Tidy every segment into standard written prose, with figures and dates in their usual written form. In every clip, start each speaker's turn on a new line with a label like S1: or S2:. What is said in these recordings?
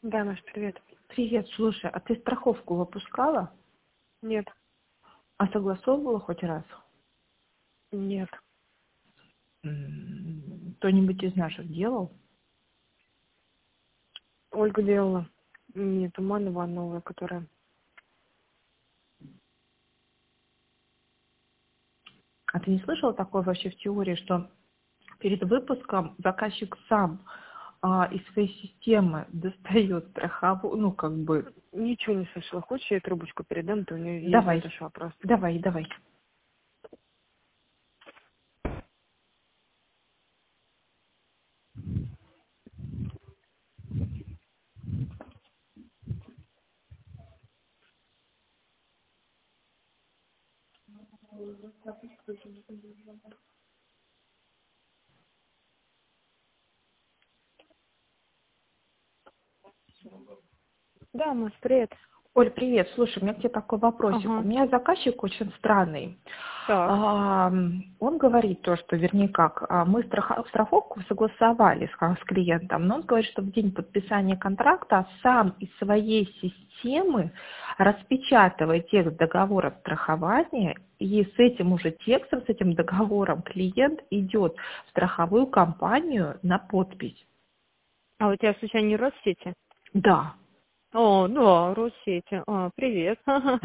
S1: Да, Маш, привет.
S2: Привет, слушай, а ты страховку выпускала?
S1: Нет,
S2: А согласовывала хоть раз?
S1: нет.
S2: Кто-нибудь из наших делал?
S1: Ольга делала. Нет, Туманова новая, которая...
S2: А ты не слышала такое вообще в теории, что перед выпуском заказчик сам из своей системы достает страховую, ну как бы...
S1: Ничего не слышала. Хочешь, я трубочку передам, то у нее есть
S2: Давай,
S1: этот вопрос.
S2: давай.
S1: Да, Маш, привет.
S2: Оль, привет. Слушай, у меня к тебе такой вопросик. У
S1: Ага.
S2: меня заказчик очень странный.
S1: Так.
S2: Он говорит то, что, вернее как, мы страховку согласовали с клиентом, но он говорит, что в день подписания контракта сам из своей системы распечатывает текст договора страхования, и с этим уже текстом, с этим договором клиент идет в страховую компанию на подпись.
S1: А у тебя случайно не Россети?
S2: Да.
S1: О, да, Россети. Привет.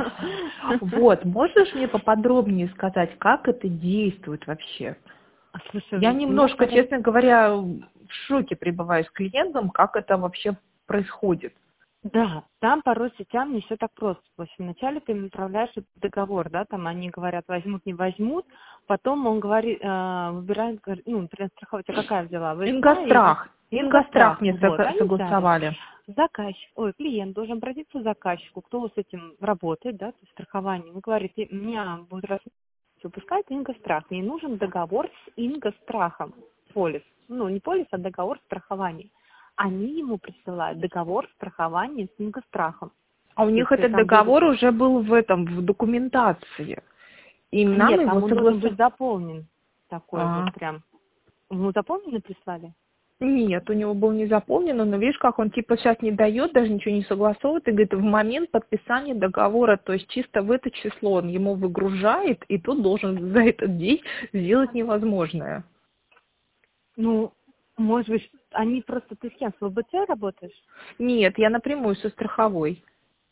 S2: Вот, можешь мне поподробнее сказать, как это действует вообще? Я
S1: Слушай, у нас
S2: немножко,
S1: когда...
S2: честно говоря, в шоке пребываю с клиентом, как это вообще происходит.
S1: Да, там по Россетям не все так просто. В общем, вначале ты им отправляешь этот договор, да, там они говорят, возьмут, не возьмут, потом он говорит, выбирает, ну, например, страховать, а какая взяла? ВСК или
S2: Ингострах. Ингострах
S1: Ингострах?
S2: мне
S1: Вот, они ставят.
S2: согласовали.
S1: Заказчик, клиент должен обратиться к заказчику, кто с этим работает, да, то есть страхованием, и говорит, у меня будет выпускать Ингострах, мне нужен договор с Ингострахом, полис, ну, не полис, а договор страхования. Они ему присылают договор страхования с Ингострахом.
S2: А у
S1: То
S2: них
S1: есть
S2: этот
S1: там будет...
S2: договор уже был в документации. И нам
S1: Нет,
S2: его
S1: там он должен быть
S2: согласовали.
S1: заполнен. Такой вот прям. Ему заполненный прислали?
S2: Нет, у него был не заполнен, но видишь, как он типа сейчас не дает, даже ничего не согласовывает, и говорит, в момент подписания договора, то есть чисто в это число он ему выгружает, и тут должен за этот день сделать невозможное.
S1: Ну, может быть, они просто... Ты с кем, с ВБЦ работаешь?
S2: Нет, я напрямую со страховой.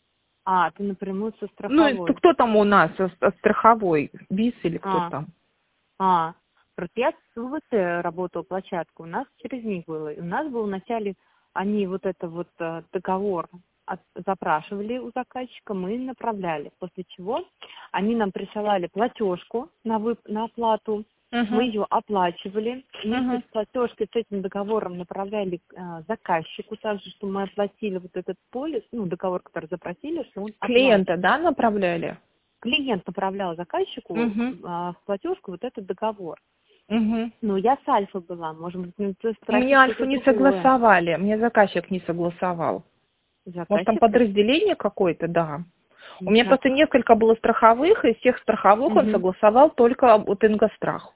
S1: А, ты напрямую со
S2: Ну, и
S1: страховой.
S2: кто там у нас, страховой, БИС или кто
S1: А,
S2: там?
S1: а. Просто я с ВБЦ работала площадку, у нас через них было. И у нас был вначале, они вот это вот договор запрашивали у заказчика, мы направляли. После чего они нам присылали платежку на оплату, мы
S2: Угу,
S1: ее оплачивали, вместе
S2: угу.
S1: с платежкой, с этим договором направляли заказчику, также, что мы оплатили вот этот полис, ну, договор, который запросили, что он
S2: Клиента,
S1: оплачен.
S2: да, направляли?
S1: Клиент направлял заказчику
S2: Угу,
S1: в платежку вот этот договор.
S2: угу.
S1: Ну, я с Альфа была, может быть, ты
S2: У меня
S1: спросить
S2: Альфу
S1: что-то
S2: не
S1: другое.
S2: согласовали, мне заказчик не согласовал. Может, там
S1: Заказчик?
S2: подразделение какое-то, да. У меня
S1: Так.
S2: просто несколько было страховых, и из всех страховых он
S1: Мгм.
S2: согласовал только вот Ингострах.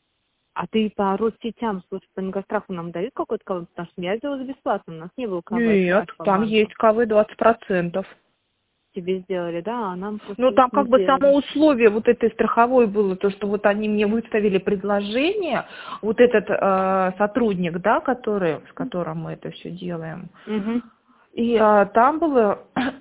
S1: А ты по Россетям, слушай, по Ингостраху нам дают какой-то КВ? Потому что я сделала бесплатно, у нас не было КВ с
S2: Нет, там
S1: Альфа-банка.
S2: есть КВ 20%.
S1: Тебе сделали, да, а нам
S2: Ну,
S1: просто вот
S2: там
S1: не
S2: как бы само
S1: сделали.
S2: условие вот этой страховой было, то, что вот они мне выставили предложение, вот этот сотрудник, да, с которым мы это все делаем,
S1: Угу.
S2: и там было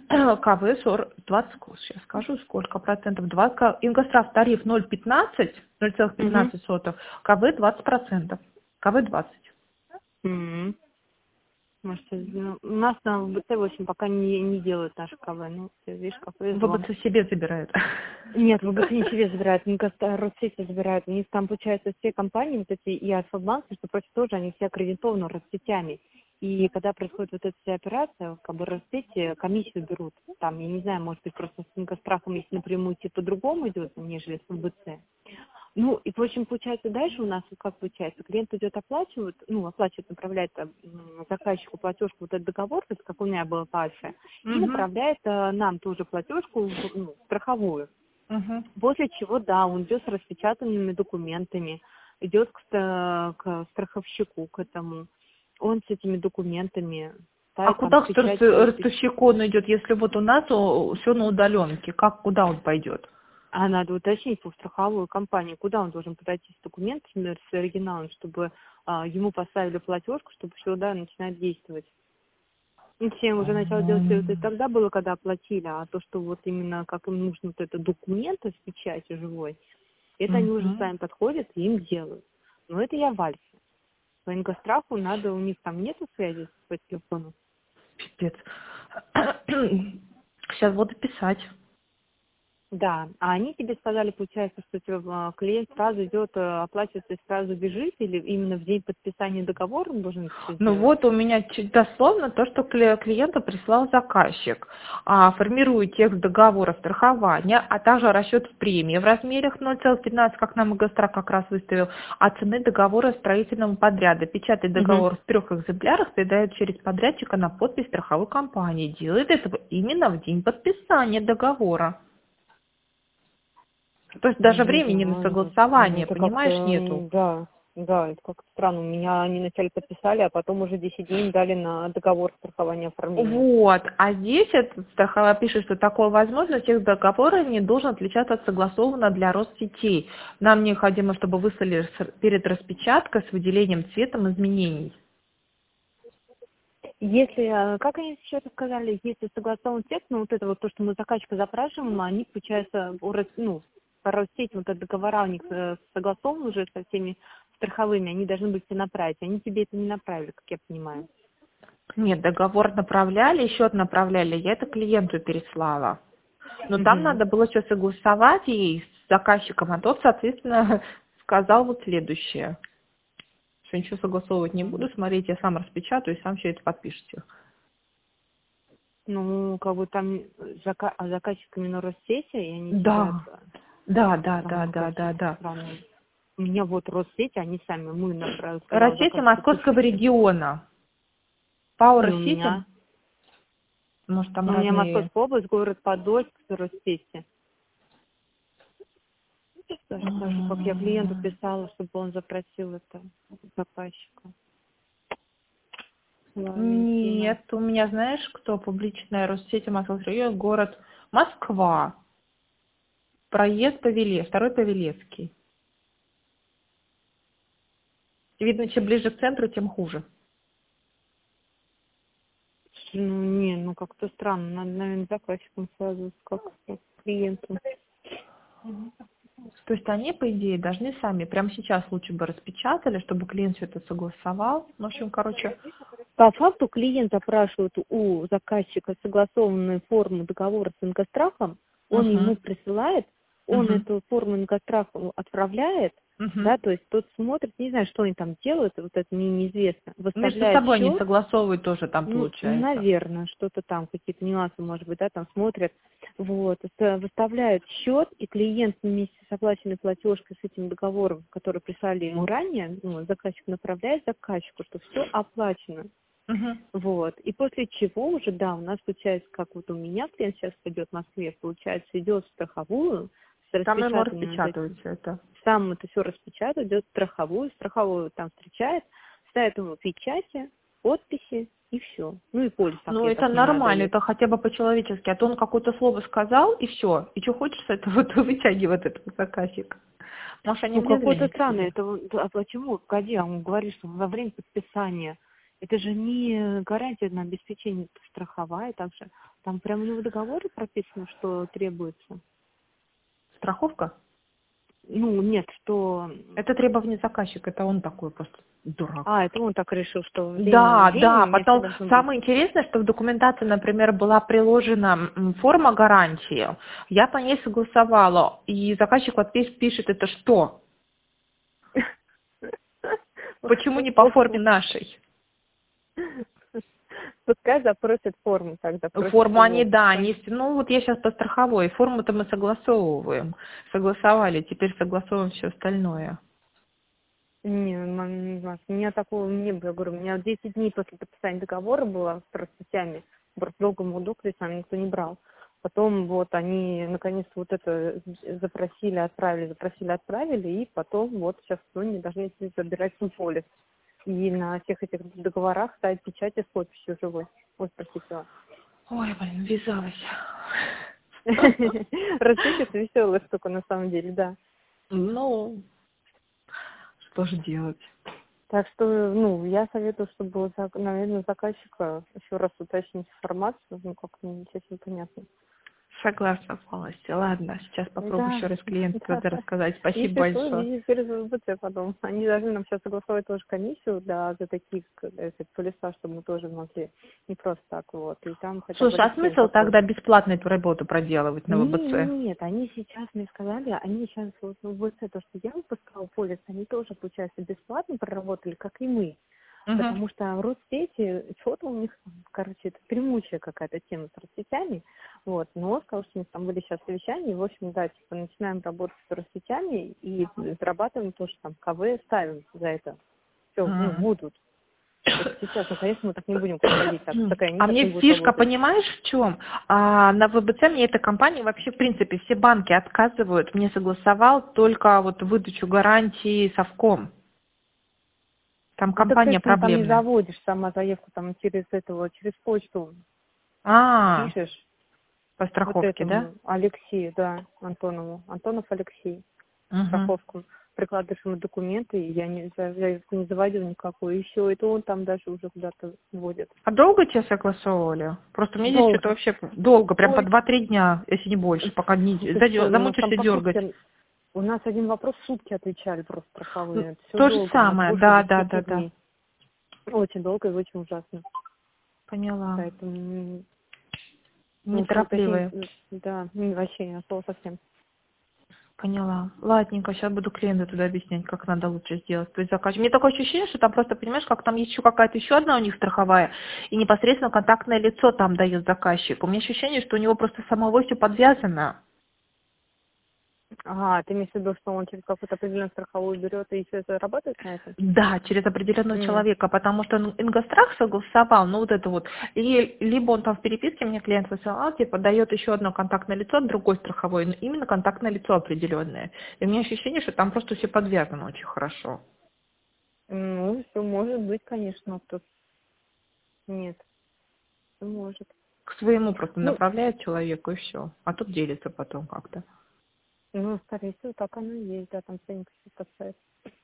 S2: КВ 40, 20, сейчас скажу, сколько процентов, 20, Ингосстрах тариф 0,15,
S1: Угу.
S2: 0,15, КВ 20%, КВ 20.
S1: Угу. Может, ну, у нас на ВБЦ-8 пока не делают наши КВ. Ну, ты видишь, как повезло.
S2: ВБЦ себе забирает.
S1: Нет, ВБЦ не себе забирают, Россети забирают. У них там, получается, все компании, вот эти и Альфа-банк, что прочее, тоже, они все аккредитованы Россетями. И когда происходит вот эта вся операция, как бы Россети комиссию берут. Там, я не знаю, может быть, просто с Ингострахом, если напрямую идти по-другому идет, нежели с ВБЦ. Ну, и, в общем, получается, дальше у нас, вот как получается, клиент идет оплачивает, ну, оплачивает, направляет заказчику платежку, вот этот договор, то есть, как у меня было по Альфе, и
S2: Угу,
S1: направляет нам тоже платежку, ну, страховую.
S2: угу.
S1: После чего, да, он идет с распечатанными документами, идет к страховщику, к этому. Он с этими документами
S2: А
S1: поставить там
S2: куда
S1: печать, подпись.
S2: ростовщик он идет, если вот у нас все на удаленке? Куда он пойдет?
S1: А надо уточнить по страховую компанию, куда он должен подойти с документами, с оригиналом, чтобы ему поставили платежку, чтобы все, да, начинать действовать. Ну, всем уже начало делать это и тогда было, когда оплатили, а то, что вот именно как им нужно вот это документы с печатью живой, это они уже
S2: Мгм.
S1: сами подходят и им делают. Но это я в Альфе. По ингосстраху надо, у них там нету связи по телефону.
S2: Пипец. Сейчас буду писать.
S1: Да, а они тебе сказали, получается, что клиент сразу идет, оплачивается и сразу бежит, или именно в день подписания договора он должен это все
S2: Ну
S1: сделать?
S2: вот у меня дословно то, что клиенту прислал заказчик. Формирует текст договора страхования, а также расчет премии в размерах 0,13, как нам Игострах как раз выставил, а цены договора строительного подряда. Печатает
S1: Угу.
S2: договор в 3 экземплярах, передает через подрядчика на подпись страховой компании. Делает это именно в день подписания договора. То есть даже
S1: Не
S2: времени на
S1: знаю, ну
S2: согласование,
S1: это как-то,
S2: понимаешь, нету.
S1: да, да, это как-то странно. У меня они вначале подписали, а потом уже 10 дней дали на договор страхования оформления.
S2: Вот, а здесь этот страховая пишет, что такое возможно, текст договора не должен отличаться от согласованного для Россетей. Нам необходимо, чтобы выслали перед распечаткой с выделением цветом изменений.
S1: Если, как они еще раз сказали, если согласован текст, ну вот это вот то, что мы заказчика запрашиваем, они, получается, ну, по Россетям, вот это договора у них согласованы уже со всеми страховыми, они должны быть все направить. Они тебе это не направили, как я понимаю.
S2: Нет, договор направляли, счет направляли, я это клиенту переслала. Но там
S1: Угу.
S2: надо было все согласовать и с заказчиком, а тот, соответственно, сказал вот следующее, что ничего согласовывать не буду, смотрите, я сам распечатаю и сам все это подпишете.
S1: Ну, как бы там заказчик именно Россети, и они тебя
S2: Да, да,
S1: странно,
S2: да,
S1: какие-то
S2: да.
S1: странные. У меня вот Россети, они сами, мы сказал
S2: Россети
S1: заказчику,
S2: Московского
S1: пишите.
S2: региона. Power
S1: И у
S2: City,
S1: меня.
S2: может, там
S1: Ну, у меня
S2: разные.
S1: Московская область, город Подольск, Россети. Даже скажу, как я клиенту писала, чтобы он запросил это заказчика. Валентина.
S2: Нет, у меня, знаешь, кто публичная Россети Московский регион, город Москва. Проезд Павеле, второй Павелецкий. Видно, чем ближе к центру, тем хуже.
S1: Ну, не, ну как-то странно. Надо, наверное, заказчиком сразу, как с клиентом.
S2: То есть они, по идее, должны сами, прямо сейчас лучше бы распечатали, чтобы клиент все это согласовал. В общем, короче,
S1: По факту клиент запрашивает у заказчика согласованную форму договора с ингосстрахом, он ему
S2: угу,
S1: присылает, он
S2: угу,
S1: эту форму ингосстраху отправляет,
S2: угу.
S1: да, то есть тот смотрит, не знаю, что они там делают, вот это мне неизвестно,
S2: Между
S1: выставляет
S2: собой не
S1: счет,
S2: согласовывают тоже там
S1: ну,
S2: получается.
S1: наверное, что-то там, какие-то нюансы, может быть, да, там смотрят, вот, выставляют счет, и клиент вместе с оплаченной платежкой, с этим договором, который прислали ему ранее, ну, заказчик направляет заказчику, что все оплачено.
S2: Угу.
S1: Вот. И после чего уже, да, у нас получается, как вот у меня клиент сейчас пойдет в Москве, получается, идет в страховую с
S2: Там ему
S1: распечатанным вот
S2: распечатывают
S1: этим.
S2: все это.
S1: Сам это все распечатывает, идет в страховую там встречает, ставит ему печати, подписи и все. Ну и полис, так,
S2: Ну,
S1: я
S2: это
S1: так понимаю,
S2: нормально,
S1: дает.
S2: это хотя бы по-человечески. А то он какое-то слово сказал, и все. И что хочешь с этого, то вытягивает этот заказчик. Может, они
S1: Ну,
S2: влезли
S1: какой-то
S2: не к
S1: странный,
S2: себе.
S1: это, а почему, погоди, он говорит, что во время подписания, это же не гарантия на обеспечение страховая, там прямо у него в договоре прописано, что требуется.
S2: Страховка?
S1: Ну, нет, что...
S2: Это требование заказчика, это он такой просто дурак.
S1: А, это он так решил, что в
S2: Да,
S1: день у
S2: да,
S1: меня все
S2: потом
S1: должно быть.
S2: самое интересное, что в документации, например, была приложена форма гарантии, я по ней согласовала, и заказчик вот здесь пишет, это что? Почему не по форме нашей?
S1: Пускай запросят форму тогда, просят
S2: Форму они,
S1: его.
S2: да, они, ну вот я сейчас по страховой, форму-то мы согласовываем, согласовали, теперь согласовываем все остальное.
S1: Не, Маш, у меня такого не было, я говорю, у меня 10 дней после подписания договора было с Россетями, просто долго мудокли, сам никто не брал. Потом вот они наконец вот это запросили, отправили, и потом вот сейчас они должны забирать свой полис. и на всех этих договорах ставить печати с подписью живой. Вот спросила.
S2: Ой, блин, ввязалась.
S1: Россия это веселая штука на самом деле, да.
S2: Ну, что же делать?
S1: Так что, ну, я советую, чтобы, наверное, заказчика еще раз уточнить информацию, ну, как мне сейчас непонятно.
S2: Согласна полностью. Ладно, сейчас попробую
S1: Да,
S2: еще раз клиенту
S1: да.
S2: это рассказать. Спасибо
S1: Если что,
S2: большое.
S1: видите, через ВБЦ потом. Они должны нам сейчас согласовать тоже комиссию за таких полиса, чтобы мы тоже могли не просто так вот. И там хотя бы
S2: Слушай, а
S1: референс
S2: смысл
S1: какой-то.
S2: тогда бесплатно эту работу проделывать на ВБЦ?
S1: Нет, они сейчас мне сказали, они сейчас вот в ВБЦ, то, что я выпускала полис, они тоже, получается, бесплатно проработали, как и мы.
S2: Угу.
S1: Потому что Россети, что-то у них, короче, это прямучая какая-то тема с Россетями. Вот. Но он сказал, что у них там были сейчас совещания, и, в общем, да, типа, начинаем работать с Россетями и зарабатываем тоже там КВ, ставим за это. Все, ну, будут. Вот сейчас, ну, конечно, мы так не будем ходить, так, такая
S2: А
S1: никак
S2: мне
S1: не будет
S2: фишка,
S1: работать.
S2: понимаешь, в чем? На ВБЦ мне эта компания, вообще, в принципе, все банки отказывают. Мне согласовал только вот выдачу гарантии совком. Там
S1: Ну, так ты
S2: компания
S1: там не
S2: проблемная.
S1: заводишь сама заявку, там через почту
S2: А,
S1: пишешь
S2: по
S1: вот
S2: страховке, да?
S1: этому Алексею, да, Антонову. Антонов Алексей.
S2: Угу.
S1: Страховку, прикладываешь ему документы, и я не заявку не заводила никакую, и все, это он там даже уже куда-то вводит.
S2: А долго тебя согласовывали? Просто мне здесь что-то
S1: Долго.
S2: вообще долго, прям по
S1: Ой,
S2: 2-3 дня, если не больше, пока не
S1: ты что, у нас там
S2: замучишься
S1: по
S2: дергать.
S1: сутки, у нас один вопрос в сутки отвечали просто страховые, это все
S2: То же
S1: долго, у нас
S2: самое,
S1: больше
S2: да,
S1: 10
S2: да.
S1: дней. Очень долго и очень ужасно.
S2: Поняла.
S1: Поэтому лучше уточнить,
S2: Неторопливые.
S1: да, вообще не особо совсем.
S2: Поняла. Ладненько, сейчас буду клиенту туда объяснять, как надо лучше сделать. То есть заказчик. Мне такое ощущение, что там просто, понимаешь, как там есть еще какая-то еще одна у них страховая, и непосредственно контактное лицо там дает заказчик. У меня ощущение, что у него просто самого все подвязано.
S1: Ага, ты имеешь в виду, что он через какую-то определенную страховую берет и все это работает на этом?
S2: Да, через определенного человека, потому что Ингострах согласовал, ну вот это вот, и либо он там в переписке мне клиент высылал, типа дает еще одно контактное лицо от другой страховой, но именно контактное лицо определенное. И у меня ощущение, что там просто все подвязано очень хорошо.
S1: Ну, все может быть, конечно, тут нет, всё может.
S2: К своему просто
S1: Ну,
S2: направляет человеку и все, а тут делится потом как-то.
S1: ну, скорее всего, так оно и есть, да, там ценник все касается.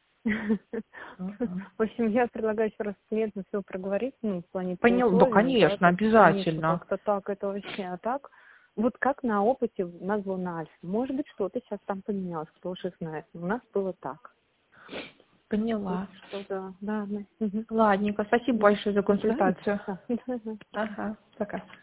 S2: Мгм.
S1: В общем, я предлагаю еще раз с клиентом все проговорить, ну, в плане по
S2: Понял, да,
S1: условиям, да,
S2: конечно,
S1: то есть понять, что
S2: обязательно.
S1: как-то так это вообще, а так, вот как на опыте у нас было на Альфе. Может быть, что-то сейчас там поменялось, кто уж их знает. У нас было так. Вот
S2: Поняла.
S1: что-то, да, да. Мгм.
S2: Ладненько, спасибо
S1: Да.
S2: большое за
S1: Да,
S2: консультацию.
S1: да, да.
S2: Ага, пока.